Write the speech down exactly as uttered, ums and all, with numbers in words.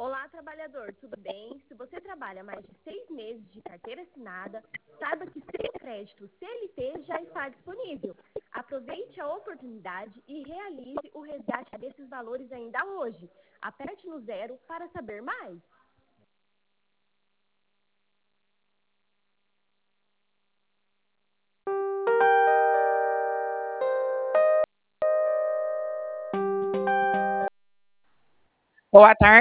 Olá, trabalhador, tudo bem? Se você trabalha mais de seis meses de carteira assinada, saiba que seu crédito C L T já está disponível. Aproveite a oportunidade e realize o resgate desses valores ainda hoje. Aperte no zero para saber mais. Boa tarde.